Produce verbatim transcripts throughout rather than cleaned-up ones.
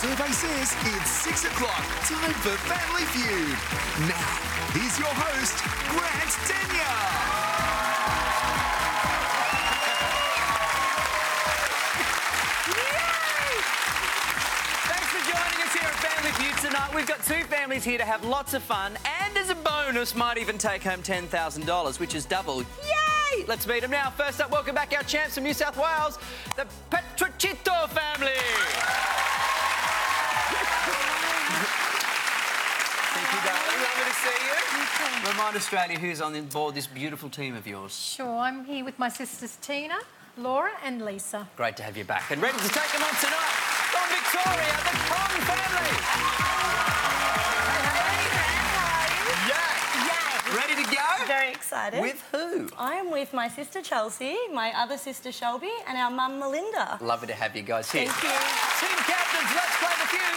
survey says it's six o'clock. Time for Family Feud. Now, here's your host, Grant Denyer. Tonight we've got two families here to have lots of fun and as a bonus might even take home ten thousand dollars, which is double. Yay! Let's meet them now. First up, welcome back our champs from New South Wales, the Petrocito family. Thank you, darling. Lovely to see you. Remind Australia who's on board this beautiful team of yours. Sure, I'm here with my sisters Tina, Laura and Lisa. Great to have you back and ready to take them on tonight. From Victoria, the Con family. Ready to go? Very excited. With who? I am with my sister Chelsea, my other sister Shelby, and our mum Melinda. Lovely to have you guys here. Thank you. Team captains, let's play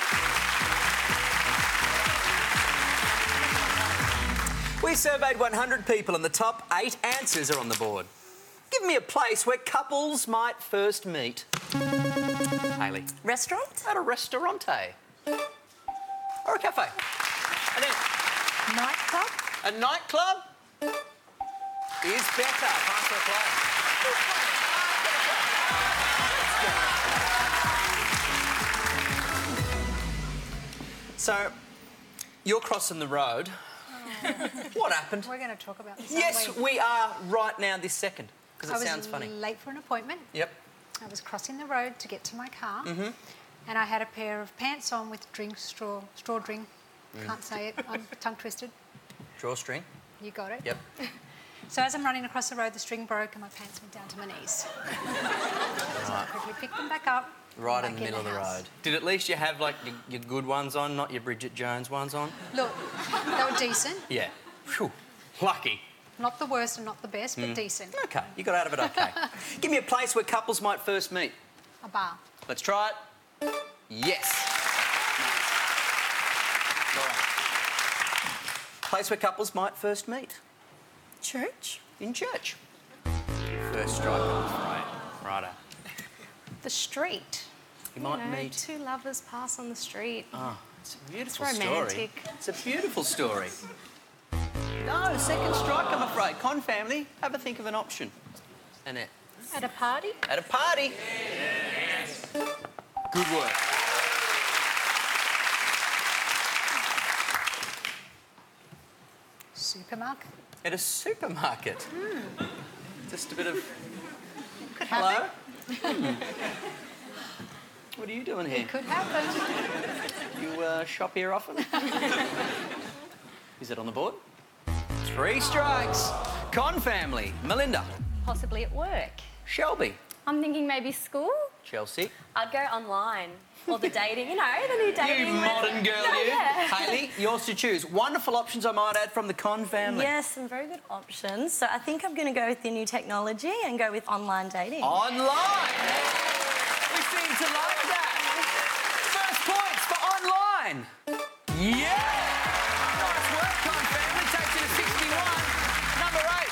the feud. We surveyed one hundred people and the top eight answers are on the board. Give me a place where couples might first meet. Hayley. Restaurant? At a restaurante. Or a cafe. And then... Nightclub? A nightclub is better. Pass or play? So, you're crossing the road. Oh. What happened? We're going to talk about this, Yes, aren't we? we are right now this second, because it I sounds funny. was late for an appointment. Yep. I was crossing the road to get to my car, Mm-hmm. and I had a pair of pants on with drink straw, straw drink. Mm. Can't say it. I'm tongue twisted. Drawstring. You got it. Yep. So as I'm running across the road, the string broke and my pants went down to my knees. So I quickly picked them back up. Right back in the middle of the house. road. Did at least you have, like, your, your good ones on, not your Bridget Jones ones on? Look, they were decent. Yeah. Phew. Lucky. Not the worst and not the best, but Mm. decent. OK, you got out of it OK. Give me a place where couples might first meet. A bar. Let's try it. Yes. Nice. Laura. Place where couples might first meet. Church? In church. First strike on the frame. Righto. The street. You might you know, meet... two lovers pass on the street. Oh, it's a beautiful It's story. romantic. It's a beautiful story. No, second strike, I'm afraid. Con family, have a think of an option. Annette. At a party? At a party. Yes. Good work. Supermarket? At a supermarket. Mm. Just a bit of... Could Hello? happen. Hmm. What are you doing here? It could happen. You uh, shop here often? Is it on the board? Three strikes. Con family. Melinda. Possibly at work. Shelby. I'm thinking maybe school. Chelsea. I'd go online. Or the dating, you know, the new dating. You modern girl, no, you. Yeah. Hayley, yours to choose. Wonderful options, I might add, from the Con family. Yes, some very good options. So I think I'm going to go with the new technology and go with online dating. Online. We seem to like that. First points for online. Yeah! Nice work, Con family. Takes you to sixty-one. Number eight.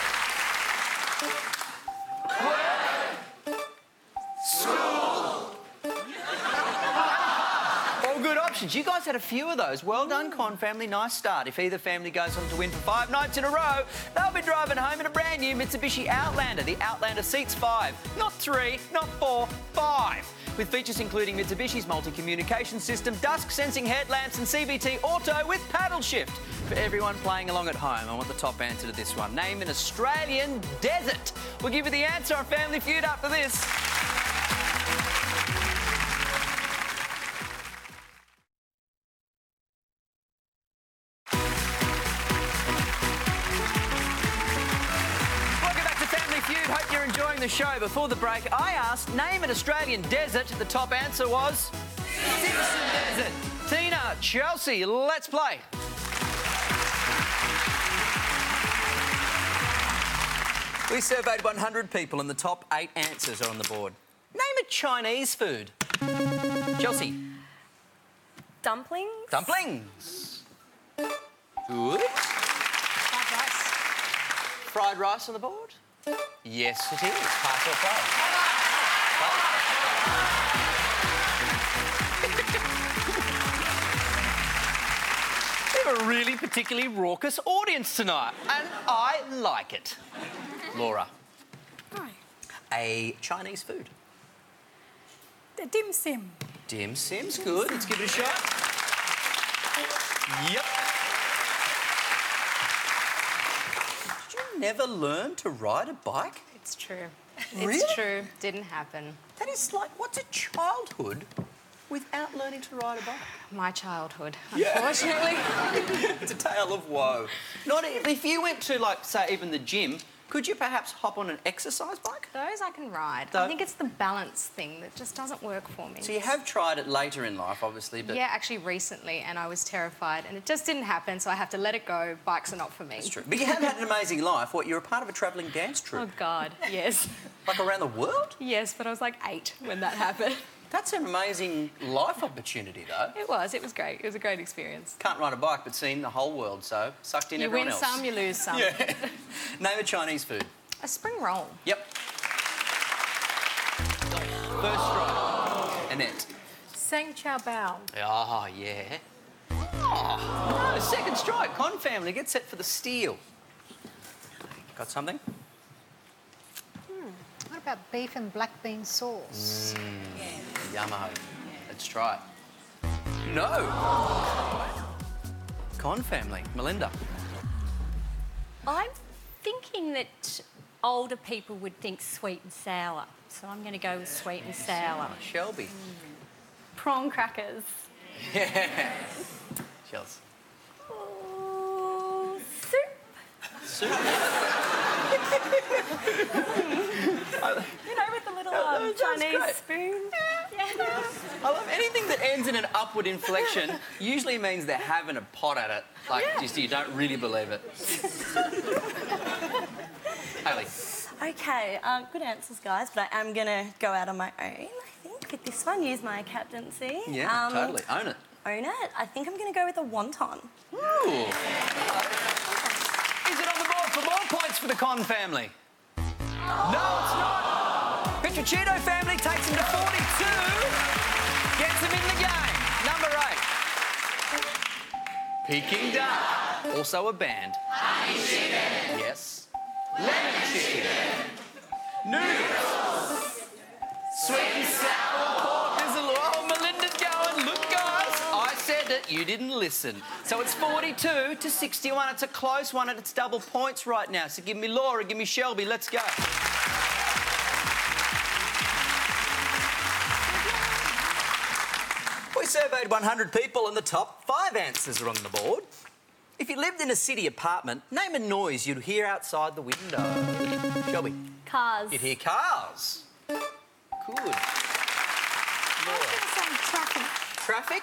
Good options. You guys had a few of those. Well done, Con family. Nice start. If either family goes on to win for five nights in a row, they'll be driving home in a brand new Mitsubishi Outlander. The Outlander seats five. Not three, not four, five. With features including Mitsubishi's multi-communication system, dusk sensing headlamps and C V T Auto with paddle shift. For everyone playing along at home, I want the top answer to this one. Name an Australian desert. We'll give you the answer on Family Feud after this. Hope you're enjoying the show. Before the break, I asked, name an Australian desert. The top answer was Simpson Desert. Tina, Chelsea, let's play. We surveyed one hundred people and the top eight answers are on the board. Name a Chinese food. Chelsea. Dumplings. Dumplings. Good. Fried rice. Fried rice on the board? Yes, it is. Pass or play? a really particularly raucous audience tonight, and I like it. Laura. Hi. A Chinese food. The dim sim. Dim sim's good. Let's give it a shot. Yep. Did you never learn to ride a bike? It's true. Really? It's true. Didn't happen. That is like, what's a childhood without learning to ride a bike? My childhood, unfortunately. It's a tale of woe. Not e- if you went to, like, say, even the gym, could you perhaps hop on an exercise bike? Those I can ride. Though- I think it's the balance thing that just doesn't work for me. So you have tried it later in life, obviously, but... Yeah, actually recently, and I was terrified, and it just didn't happen, so I have to let it go. Bikes are not for me. That's true. But you have had an amazing life. What, you're a part of a travelling dance troupe? Oh, God, yes. Like around the world? Yes, but I was like eight when that happened. That's an amazing life opportunity, though. It was. It was great. It was a great experience. Can't ride a bike, but seen the whole world, so sucked in You everyone win else. some, you lose some. Yeah. Name a Chinese food. A spring roll. Yep. First strike. Annette. Sang Chow Bao. Oh, yeah. Oh, no, second strike. Con family, get set for the steal. Got something? What about beef and black bean sauce? Yummo. Let's try it. No. Con family. Melinda. I'm thinking that older people would think sweet and sour, so I'm going to go with sweet and sour. Shelby. Prawn crackers. Yeah. Chels. Oh, soup. Soup. You know, with the little That- um, that sounds Chinese great. spoon. Yeah. I love anything that ends in an upward inflection usually means they're having a pot at it. Like, just you don't really believe it. Hayley. Okay, uh, good answers, guys, but I am going to go out on my own, I think, with this one. Use my captaincy. Yeah, Um, totally. Own it. Own it. I think I'm going to go with a wonton. Ooh. Is it on the board for more points for the Con family? No, it's not. Petrocino family takes him to forty-two. Gets him in the game. Number eight. Peking duck. Also a band. Honey chicken. Yes. Lemon chicken. Noodles. Sweet and sour pork. There's a oh, Melinda's going. Look, guys, I said it. You didn't listen. So it's forty-two to sixty-one. It's a close one, and it's double points right now. So give me Laura, give me Shelby. Let's go. We surveyed one hundred people, and the top five answers are on the board. If you lived in a city apartment, name a noise you'd hear outside the window. Shelby. Cars. You'd hear cars. Good. Laura. Sang traffic. Traffic?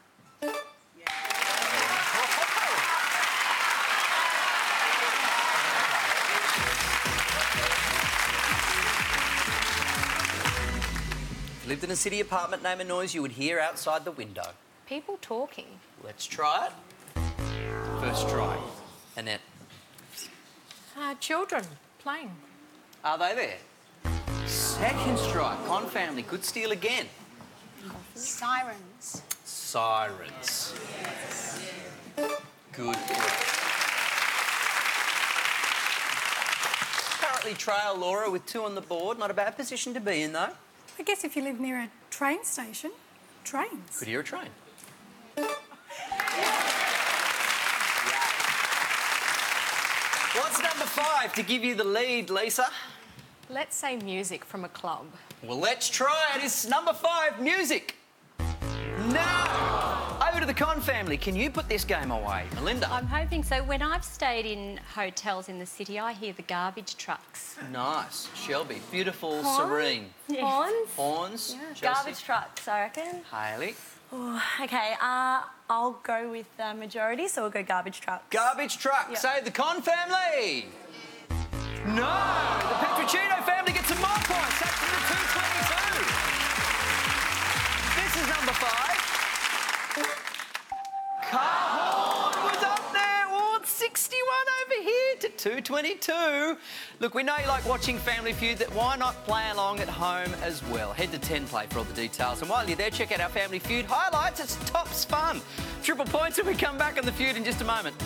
If you lived in a city apartment, name a noise you would hear outside the window. People talking. Let's try it. First try. Annette. Uh, children playing. Are they there? Second strike. Con family. Good steal again. Sirens. Sirens. Good. Currently trail Laura with two on the board. Not a bad position to be in, though. I guess if you live near a train station, trains. Could hear a train. What's number five to give you the lead, Lisa? Let's say music from a club. Well, let's try it. It's number five, music. No! Over to the Con family. Can you put this game away? Melinda. I'm hoping so. When I've stayed in hotels in the city, I hear the garbage trucks. Nice. Shelby. Beautiful, Horn? serene. Horns? Horns. Chelsea. Garbage trucks, I reckon. Hayley. Oh, okay, uh, I'll go with the majority, so we'll go garbage trucks. Garbage truck. Yep. Say the Con family. No! The Petrocino family gets some more points. That's to the two twenty-two. This is number five. Car horn was up there. Oh, it's sixty-one over here to two twenty-two. Look, we know you like watching Family Feud. That why not play along at home as well? Head to ten play for all the details. And while you're there, check out our Family Feud highlights. It's tops fun. triple points when we come back on The Feud in just a moment.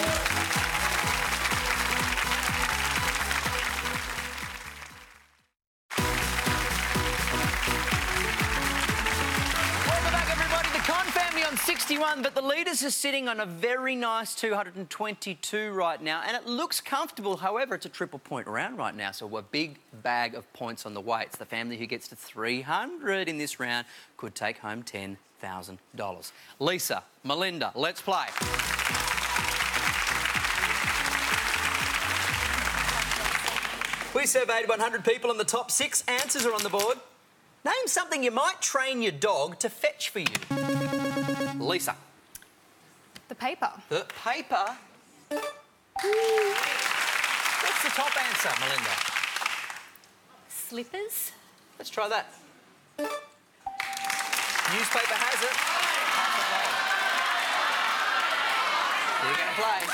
sixty-one, but the leaders are sitting on a very nice two hundred twenty-two right now, and it looks comfortable. However, it's a triple point round right now, so a big bag of points on the way. It's the family who gets to three hundred in this round could take home ten thousand dollars. Lisa, Melinda, let's play. We surveyed one hundred people and the top six answers are on the board. Name something you might train your dog to fetch for you. Lisa. The paper. The paper. What's the top answer, Melinda? Slippers. Let's try that. Newspaper has it. You're going to play.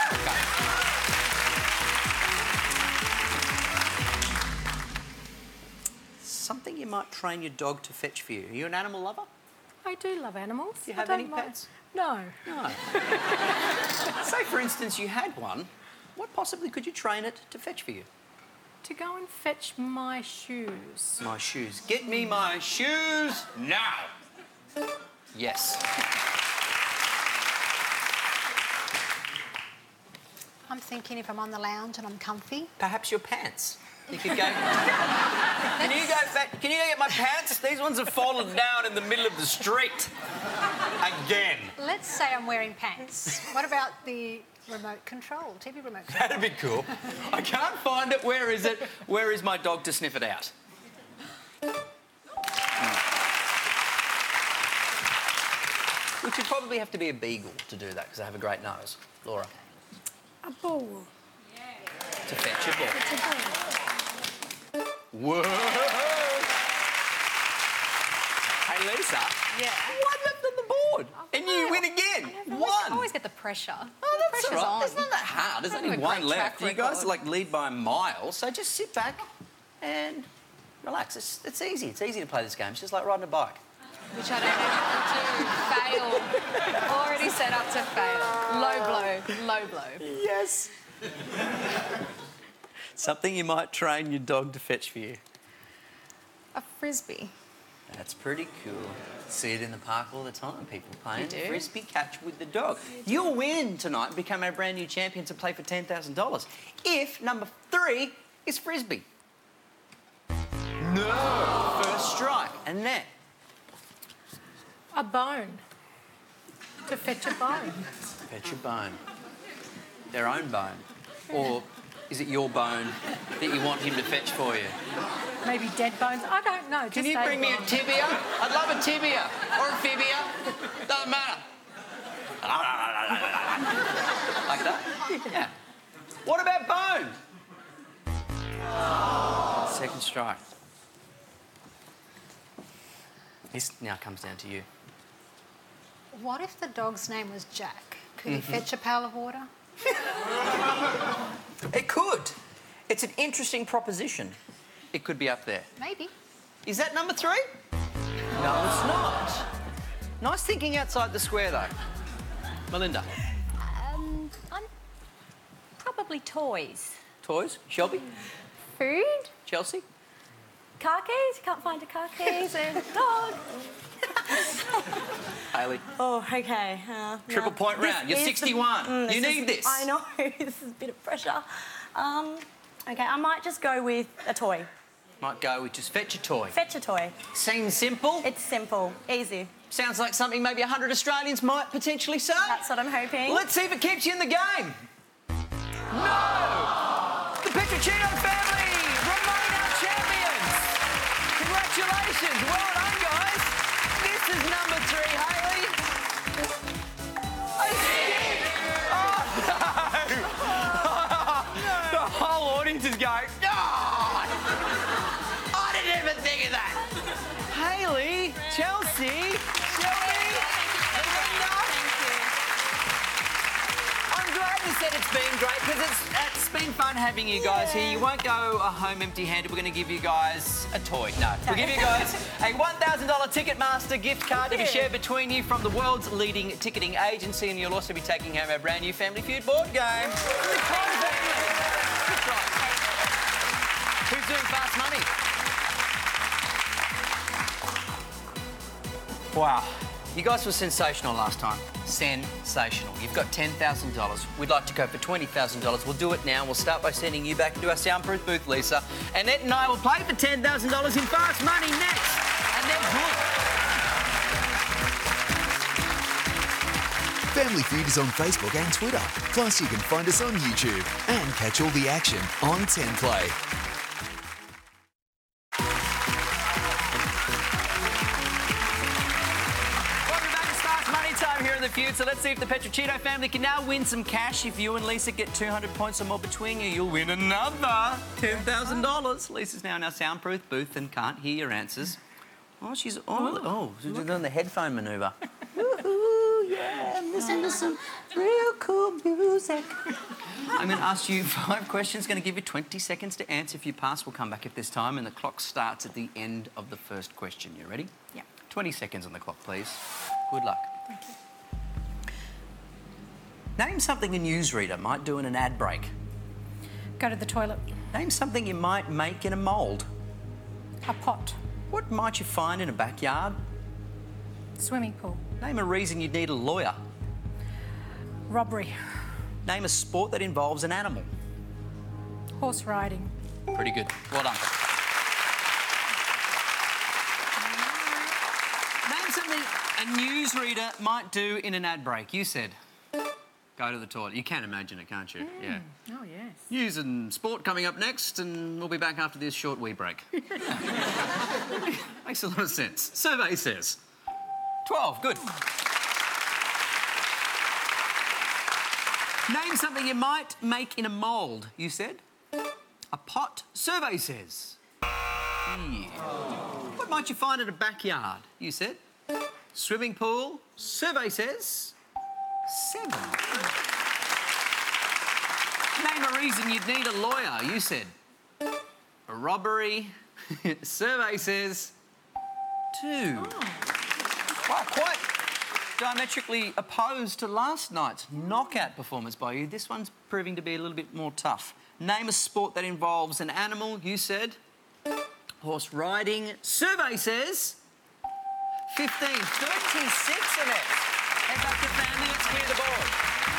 Okay. Something you might train your dog to fetch for you. Are you an animal lover? I do love animals. Do you have I don't any mind- pets? No. No. Say, for instance, you had one. What possibly could you train it to fetch for you? To go and fetch my shoes. My shoes. Get me my shoes now. Yes. I'm thinking if I'm on the lounge and I'm comfy. Perhaps your pants. You could go. Can you go back? Can you go get my pants? These ones have fallen down in the middle of the street. Again. Let's say I'm wearing pants. What about the remote control, T V remote control? That'd be cool. I can't find it. Where is it? Where is my dog to sniff it out? Which would probably have to be a beagle to do that because they have a great nose. Laura. A ball. To fetch a ball. It's a ball. Whoa! Hey, Lisa. Yeah. One left on the board. And you win again. I One. always get the pressure. Oh, the that's all pressure's right. on. It's not that hard. There's I only have a one great left. track You guys record. like lead by a mile, so just sit back and relax. It's, it's easy. It's easy to play this game. It's just like riding a bike. Which I don't have to fail. Already set up to fail. Low blow, low blow. Yes. Something you might train your dog to fetch for you. A frisbee. That's pretty cool. See it in the park all the time. People playing You do? frisbee catch with the dog. You'll win tonight and become our brand new champion to play for ten thousand dollars. If number three is frisbee. No. First strike. And then. A bone. To fetch a bone. Fetch a bone. Their own bone. Or is it your bone that you want him to fetch for you? Maybe dead bones. I don't know. Can Just you say bring me a bone. tibia? I'd love a tibia. Or a fibia. Doesn't matter. Like that? Yeah. What about bone? Second strike. This now comes down to you. What if the dog's name was Jack? Could he fetch a pail of water? It could. It's an interesting proposition. It could be up there. Maybe. Is that number three? No, it's not. Nice thinking outside the square, though. Melinda. Um, I'm probably toys. Toys? Shelby? Food? Chelsea? Car keys? You can't find your car keys and dog. Hayley? Oh, okay. Uh, Triple no. point This round. You're is the- sixty-one. Mm, You this need is- this. I know. This is a bit of pressure. Um, okay, I might just go with a toy. Might go with just fetch a toy. Fetch a toy. Seems simple. It's simple, easy. Sounds like something maybe one hundred Australians might potentially say. That's what I'm hoping. Let's see if it keeps you in the game. No! The Petricino family remain our champions. Congratulations. Well done, guys. This is number three, Hayley. I skipped. Oh, no. The whole audience is going, no! I didn't even think of that. Hayley, Chelsea, Shelby, Melinda. I'm glad you said it's been great because it's at speed. been fun having you guys here. You won't go uh, home empty-handed. We're going to give you guys a toy. No, we'll give you guys a one thousand dollars Ticketmaster gift card to be shared between you from the world's leading ticketing agency, and you'll also be taking home our brand new Family Feud board game. The Con Family. That's right. Who's doing fast money? Wow. You guys were sensational last time. Sensational. You've got ten thousand dollars. We'd like to go for twenty thousand dollars. We'll do it now. We'll start by sending you back into our soundproof booth, Lisa. Annette and I will play for ten thousand dollars in Fast Money next. Annette Hood. Family Feud is on Facebook and Twitter. Plus, you can find us on YouTube and catch all the action on ten play. Feud. So let's see if the Petrocino family can now win some cash. If you and Lisa get two hundred points or more between you, you'll win another ten thousand dollars. Lisa's now in our soundproof booth and can't hear your answers. Oh, she's... Oh, oh she's doing the headphone manoeuvre. Woohoo, yeah, I'm listening to some real cool music. I'm going to ask you five questions, going to give you twenty seconds to answer. If you pass, we'll come back at this time, and the clock starts at the end of the first question. You ready? Yeah. twenty seconds on the clock, please. Good luck. Thank you. Name something a newsreader might do in an ad break. Go to the toilet. Name something you might make in a mould. A pot. What might you find in a backyard? Swimming pool. Name a reason you'd need a lawyer. Robbery. Name a sport that involves an animal. Horse riding. Pretty good. Well done. Name something a newsreader might do in an ad break. You said... Go to the toilet. You can imagine it, can't you? Mm. Yeah. Oh, yes. News and sport coming up next, and we'll be back after this short wee break. Makes a lot of sense. Survey says twelve. Good. Name something you might make in a mould, you said. A pot. Survey says. Yeah. What might you find in a backyard, you said. Swimming pool. Survey says... Seven. Name a reason you'd need a lawyer, you said. A robbery. Survey says two. Oh. Wow, quite diametrically opposed to last night's knockout performance by you. This one's proving to be a little bit more tough. Name a sport that involves an animal, you said. Horse riding. Survey says fifteen. thirty-six in it. Head back to family, let's clear the board.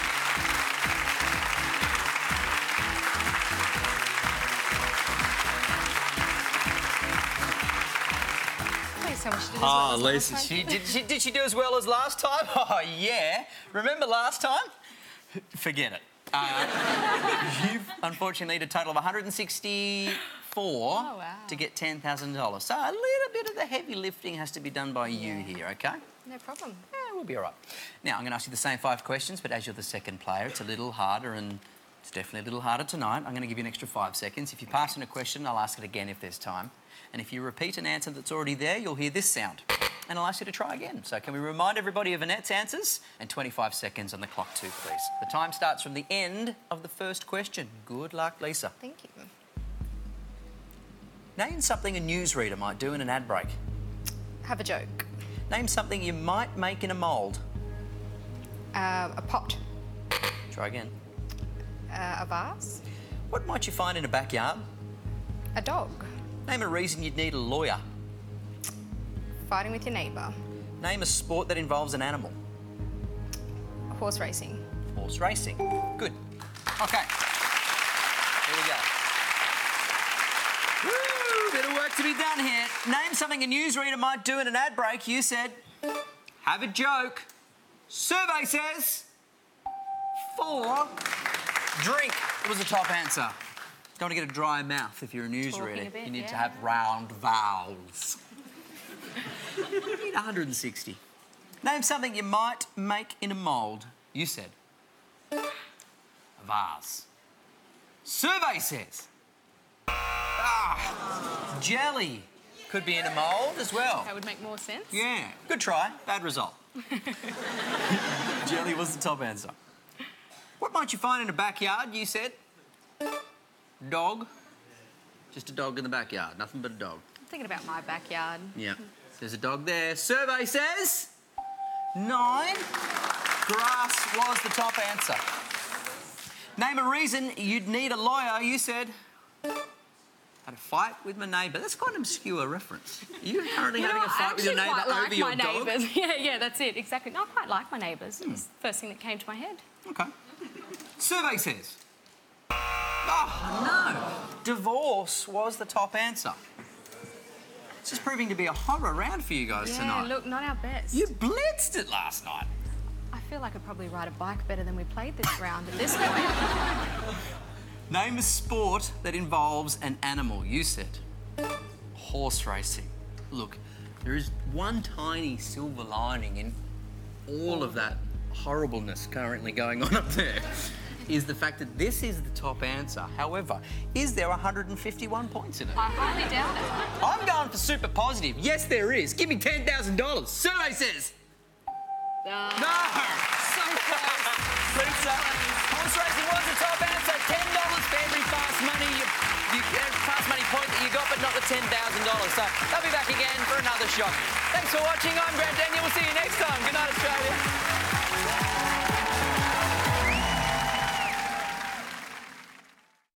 Please tell me she did as well Oh, as Lisa, last time. she, did, she, did she do as well as last time? Oh, yeah. Remember last time? Forget it. Uh, you've unfortunately need a total of one hundred sixty-four oh, wow. to get ten thousand dollars. So a little bit of the heavy lifting has to be done by you Yeah. here, OK? No problem. Yeah, we'll be all right. Now, I'm going to ask you the same five questions, but as you're the second player, it's a little harder, and it's definitely a little harder tonight. I'm going to give you an extra five seconds. If you pass on a question, I'll ask it again if there's time. And if you repeat an answer that's already there, you'll hear this sound. And I'll ask you to try again. So can we remind everybody of Annette's answers? And twenty-five seconds on the clock too, please. The time starts from the end of the first question. Good luck, Lisa. Thank you. Name something a newsreader might do in an ad break. Have a joke. Name something you might make in a mould. Uh, a pot. Try again. Uh, a vase. What might you find in a backyard? A dog. Name a reason you'd need a lawyer. Fighting with your neighbour. Name a sport that involves an animal. Horse racing. Horse racing. Good. OK. Here we go. Woo! Bit of work to be done here. Name something a newsreader might do in an ad break. You said, have a joke. Survey says, four. Drink was the top answer. Don't want to get a dry mouth if you're a newsreader. a bit, You need to yeah. have round vowels. You need one hundred sixty. Name something you might make in a mould. You said a vase. Survey says ah, jelly could be in a mould as well. That would make more sense. Yeah, good try. Bad result. Jelly was the top answer. What might you find in a backyard? You said Dog? Just a dog in the backyard, nothing but a dog. I'm thinking about my backyard. Yeah, there's a dog there. Survey says nine. Grass was the top answer. Name a reason you'd need a lawyer. You said had a fight with my neighbour. That's quite an obscure reference. Are you currently You know, having a I fight with your actually neighbour quite over like your my dog? neighbours. Yeah, yeah, that's it, exactly. No, I quite like my neighbours. Hmm. It's the first thing that came to my head. Okay. Survey says. Oh, no. Divorce was the top answer. This is proving to be a horror round for you guys Yeah, tonight. look, not our best. You blitzed it last night. I feel like I could probably ride a bike better than we played this round at this point. Name a sport that involves an animal. You said horse racing. Look, there is one tiny silver lining in all of that horribleness currently going on up there, is the fact that this is the top answer. However, is there one hundred fifty-one points in it? I highly doubt it. I'm going for super positive. Yes, there is. Give me ten thousand dollars. Survey says. Uh, No! So close. Lisa, horse racing was the top answer. ten dollars for every fast money you, you uh, fast money point that you got, but not the ten thousand dollars. So they'll be back again for another shot. Thanks for watching. I'm Grant Daniel. We'll see you next time. Good night, Australia.